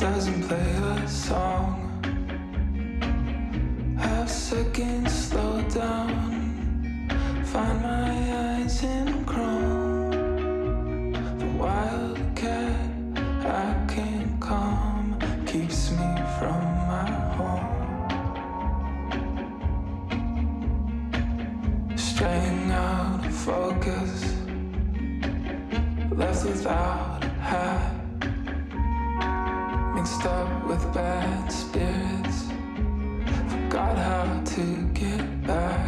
doesn't play a song. Half second, slow down. Find my eyes in chrome. The wildcat I can't calm keeps me from my home. Straying out of focus, left without a hat, mixed up with bad spirits. Forgot how to get back.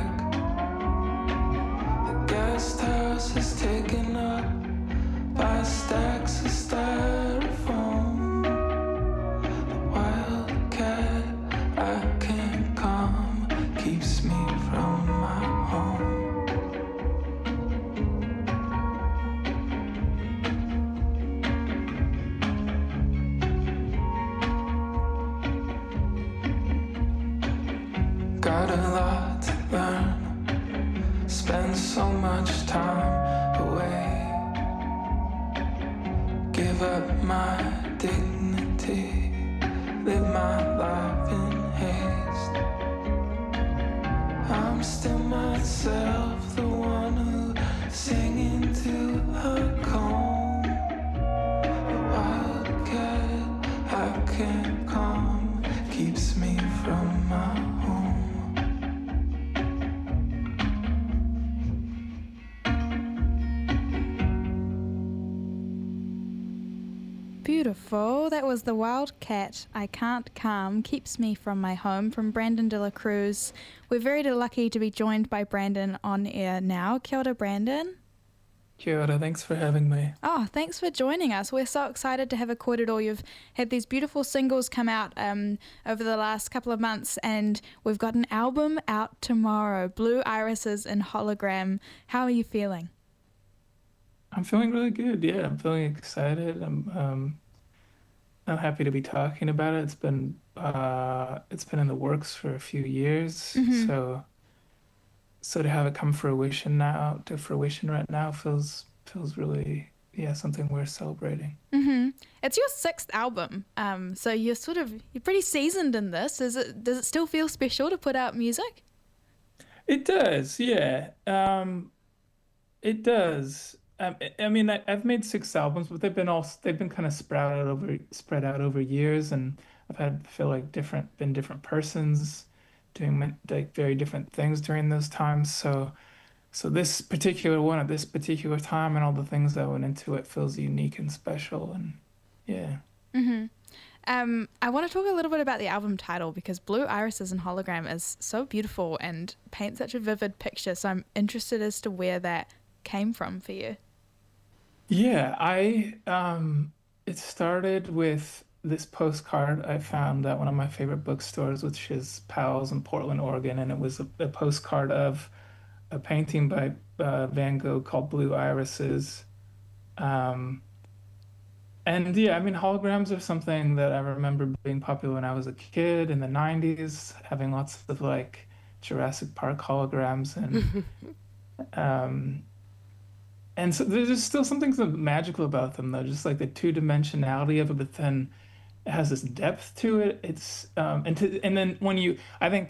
The guest house is taken up by stacks of styrofoam. The wildcat I can't calm keeps me from my home. Got a lot to learn, spend so much time away. Give up my dignity, live my life in haste. I'm still myself, the one who singing to her comb. The wildcat I can't calm keeps me from my home. Beautiful. That was The Wildcat, I Can't Calm, Keeps Me From My Home, from Brandon de la Cruz. We're very lucky to be joined by Brandon on air now. Kia ora, Brandon. Kia ora, thanks for having me. Oh, thanks for joining us. We're so excited to have a kōrero. You've had these beautiful singles come out over the last couple of months, and we've got an album out tomorrow, Blue Irises in Hologram. How are you feeling? I'm feeling really good. Yeah, I'm feeling excited. I'm happy to be talking about it. It's been in the works for a few years. Mm-hmm. So to have it come to fruition right now feels really, yeah, something we're celebrating. Mm-hmm. It's your sixth album. So you're pretty seasoned in this. Does it still feel special to put out music? It does, yeah. It does. I mean, I've made 6 albums, but they've been kind of spread out over years, and I feel like different persons doing like very different things during those times. So this particular one at this particular time and all the things that went into it feels unique and special, and yeah. Mm-hmm. I want to talk a little bit about the album title, because Blue Irises in Hologram is so beautiful and paints such a vivid picture. So I'm interested as to where that came from for you. Yeah, it started with this postcard I found at one of my favorite bookstores, which is Powell's in Portland, Oregon, and it was a postcard of a painting by Van Gogh called Blue Irises. And yeah, I mean, holograms are something that I remember being popular when I was a kid in the 90s, having lots of like Jurassic Park holograms and so there's still something so magical about them, though, just like the two-dimensionality of it, but then it has this depth to it. It's and then when you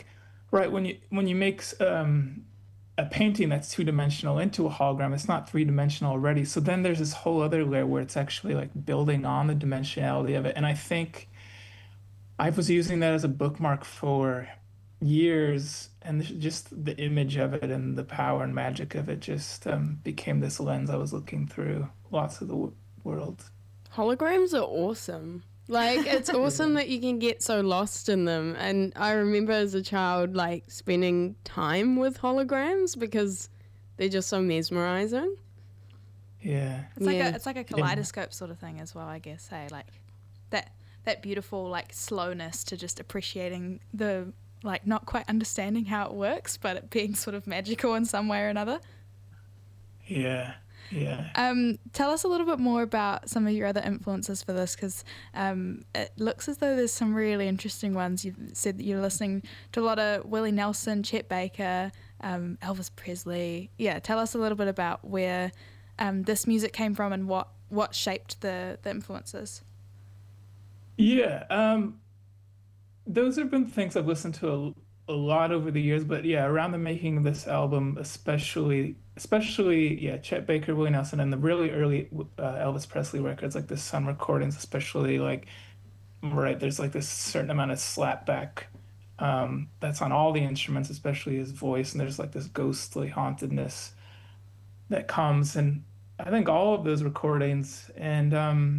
make a painting that's two-dimensional into a hologram, it's not three-dimensional already. So then there's this whole other layer where it's actually like building on the dimensionality of it. And I think I was using that as a bookmark for years, and just the image of it and the power and magic of it just became this lens I was looking through lots of the world. Holograms are awesome. Like, it's awesome that you can get so lost in them. And I remember as a child, like, spending time with holograms because they're just so mesmerizing. Yeah. It's like a kaleidoscope sort of thing as well, I guess. Hey, like that beautiful like slowness to just appreciating the like not quite understanding how it works, but it being sort of magical in some way or another. Yeah. Tell us a little bit more about some of your other influences for this, because it looks as though there's some really interesting ones. You've said that you're listening to a lot of Willie Nelson, Chet Baker, Elvis Presley. Yeah, tell us a little bit about where this music came from and what shaped the influences. Yeah, those have been things I've listened to a lot over the years, but yeah, around the making of this album, especially yeah, Chet Baker, Willie Nelson, and the really early Elvis Presley records, like the Sun recordings, especially like right, there's like this certain amount of slapback that's on all the instruments, especially his voice, and there's like this ghostly hauntedness that comes, and I think all of those recordings, and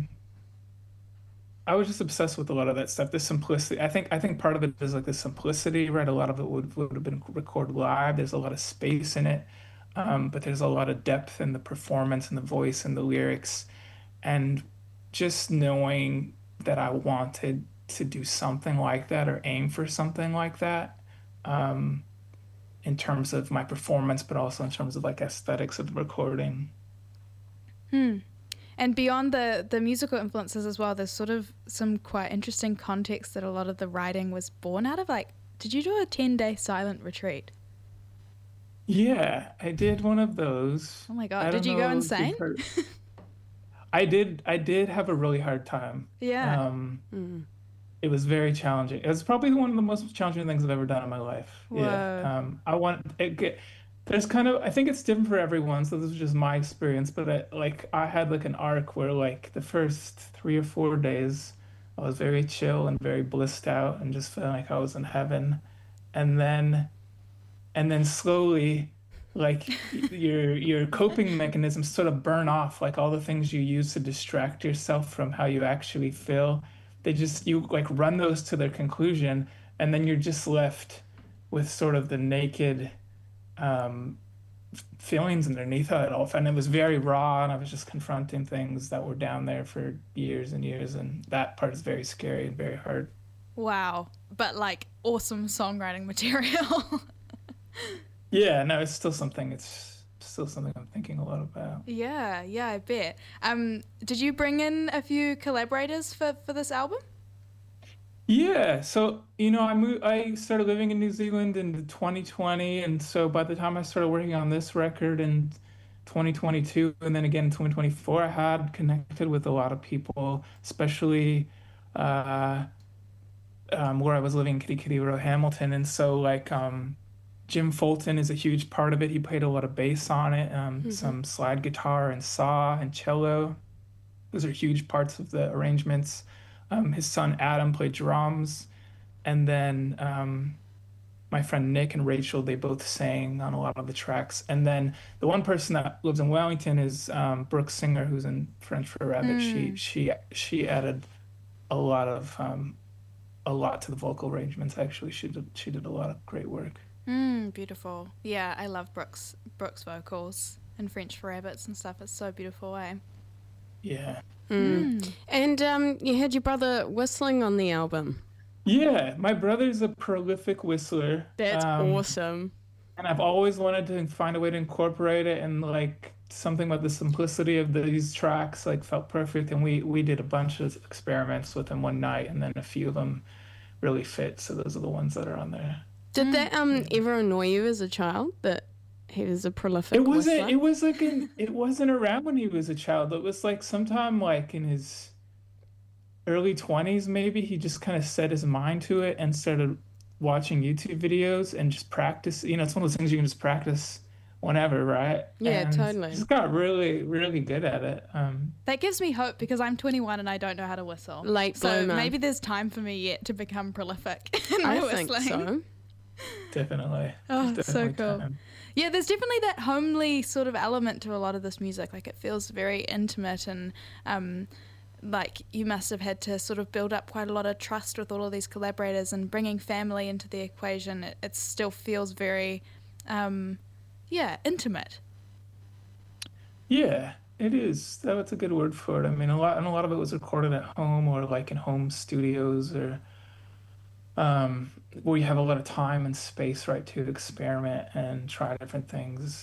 I was just obsessed with a lot of that stuff. The simplicity. I think part of it is like the simplicity, right? A lot of it would have been recorded live. There's a lot of space in it, but there's a lot of depth in the performance and the voice and the lyrics, and just knowing that I wanted to do something like that or aim for something like that, um, in terms of my performance, but also in terms of like aesthetics of the recording. Hmm. And beyond the musical influences as well, there's sort of some quite interesting context that a lot of the writing was born out of. Like, did you do a 10-day silent retreat? Yeah, I did one of those. Oh my God, I did don't you go know if insane? you've heard. I did have a really hard time. Yeah. Um, Mm. it was very challenging. It was probably one of the most challenging things I've ever done in my life. Yeah. Whoa. I want it. There's kind of, I think it's different for everyone, so this was just my experience, but I had like an arc where like the first 3 or 4 days I was very chill and very blissed out and just feeling like I was in heaven. And then slowly like your coping mechanisms sort of burn off, like all the things you use to distract yourself from how you actually feel. They just, you like run those to their conclusion, and then you're just left with sort of the naked um, feelings underneath it all. And it was very raw, and I was just confronting things that were down there for years and years. And that part is very scary and very hard. Wow. But like awesome songwriting material. Yeah, no, it's still something I'm thinking a lot about. Yeah, yeah, I bet. Did you bring in a few collaborators for this album? Yeah, so I started living in New Zealand in 2020, and so by the time I started working on this record in 2022, and then again in 2024, I had connected with a lot of people, especially uh, where I was living in Kitty Kitty Row, Hamilton, and so like Jim Fulton is a huge part of it. He played a lot of bass on it, Hmm. some slide guitar and saw and cello. Those are huge parts of the arrangements. His son Adam played drums, and then my friend Nick and Rachel, they both sang on a lot of the tracks. And then the one person that lives in Wellington is Brooke Singer, who's in French for Rabbit. She Mm, she she added a lot of a lot to the vocal arrangements. Actually, she did a lot of great work. beautiful. Yeah, I love Brooks vocals and French for Rabbits and stuff. It's so beautiful, eh? Yeah. Mm. Mm. And you had your brother whistling on the album. Yeah, my brother's a prolific whistler. That's awesome. And I've always wanted to find a way to incorporate it, and like something about the simplicity of these tracks like felt perfect, and we did a bunch of experiments with them one night, and then a few of them really fit, so those are the ones that are on there. Did Mm. that ever annoy you as a child that he was a It prolific wasn't whistler? it was like it wasn't around when he was a child. It was like sometime like in his early 20s maybe. He just kind of set his mind to it and started watching YouTube videos and just practice. It's one of those things you can just practice whenever, right? Yeah, And totally. just got really, really good at it. That gives me hope because I'm 21 and I don't know how to whistle. Late So bloomer. maybe there's time for me yet to become prolific in my I think whistling. so. Definitely. Oh, There's so definitely cool. time. Yeah, there's definitely that homely sort of element to a lot of this music. Like it feels very intimate and like you must have had to sort of build up quite a lot of trust with all of these collaborators and bringing family into the equation. It still feels very, yeah, intimate. Yeah, it is. That's a good word for it. I mean, a lot of it was recorded at home or like in home studios or um, where you have a lot of time and space, right, to experiment and try different things.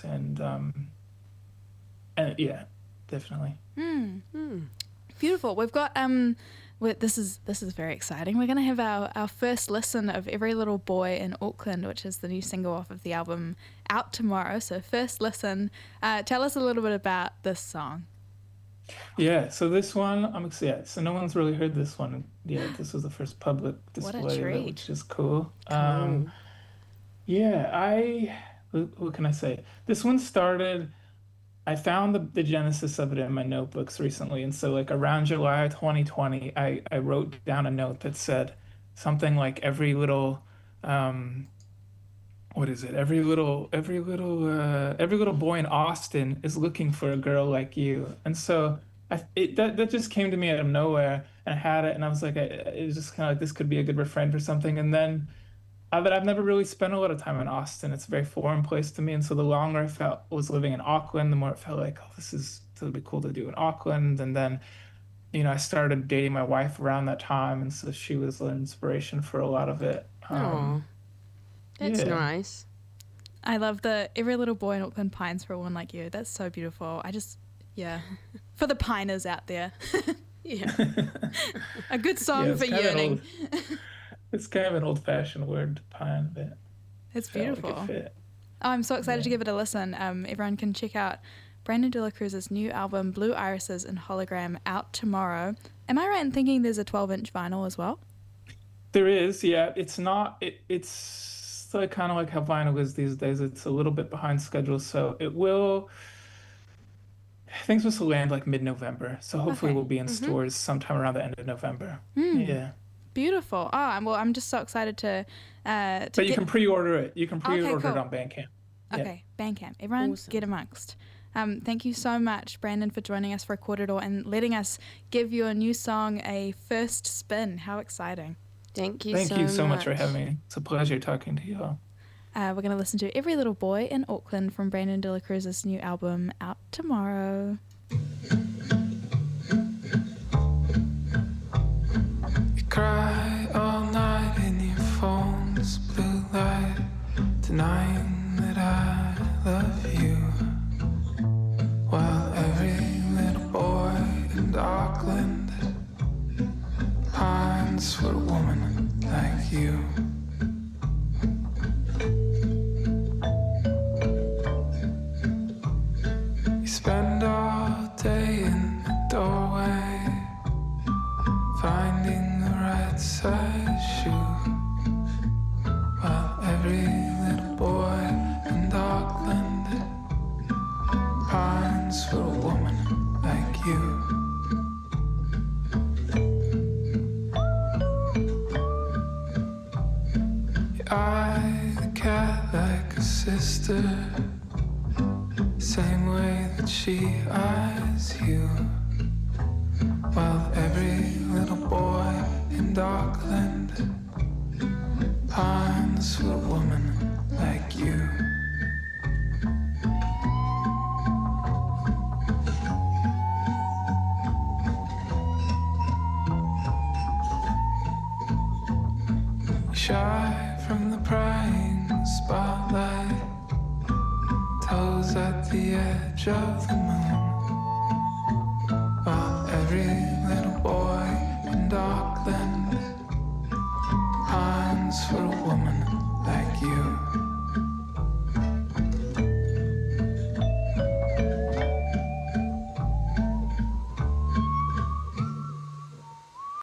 And yeah, definitely. Mm. Hmm. Beautiful. We've got this is very exciting. We're going to have our first listen of Every Little Boy in Auckland, which is the new single off of the album, out tomorrow. So first listen. Tell us a little bit about this song. Yeah, so this one, I'm excited. Yeah, so no one's really heard this one yet. This was the first public What a display of it, which treat. is cool. Cool. Yeah, what can I say? This one started, I found the genesis of it in my notebooks recently. And so like around July 2020, I wrote down a note that said something like um, what is it? Every little boy in Austin is looking for a girl like you. And so that just came to me out of nowhere, and I had it, and I was like, it was just kind of like this could be a good refrain for something. And then, but I've never really spent a lot of time in Austin. It's a very foreign place to me, and so the longer I felt was living in Auckland, the more it felt like, oh, this would be cool to do in Auckland. And then, I started dating my wife around that time, and so she was an inspiration for a lot of it. Oh, that's Yeah. nice. I love the every little boy in Auckland pines for a woman like you. That's so beautiful. Yeah. For the piners out there. Yeah. A good Yeah, song for yearning. It's kind of an old-fashioned word, pine, but It's felt like beautiful. it fit. Oh, I'm so excited to Yeah. give it a listen. Everyone can check out Brandon De La Cruz's new album, Blue Irises in Hologram, out tomorrow. Am I right in thinking there's a 12-inch vinyl as well? There is, yeah. It's not. It's like kind of like how vinyl is these days. It's a little bit behind schedule, so it will. I think it's supposed to land like mid-November, so hopefully Okay. we'll be in stores sometime around the end of November. Yeah, Beautiful. Oh, I'm just so excited to but you get. can pre-order it. You can pre-order cool. it on Bandcamp. Yeah. Okay, Bandcamp. Everyone, Awesome. get amongst. Thank you so much, Brandon, for joining us for Corridor and letting us give your new song a first spin. How exciting! Thank you Thank so you so much much for having me. It's a pleasure talking to you all. We're going to listen to Every Little Boy in Auckland from Brandon De La Cruz's new album out tomorrow. You cry all night in your phone's blue light, denying that I love you. While every little boy in Auckland pines for a woman like you. You spend all day in the doorway, finding the right size shoe. While every little boy in Auckland pines for a woman like you. You eye the cat like a sister, same way that she eyes you. While every little boy in Auckland pines for a woman like you. Shy from the prying spotlight, toes at the edge of the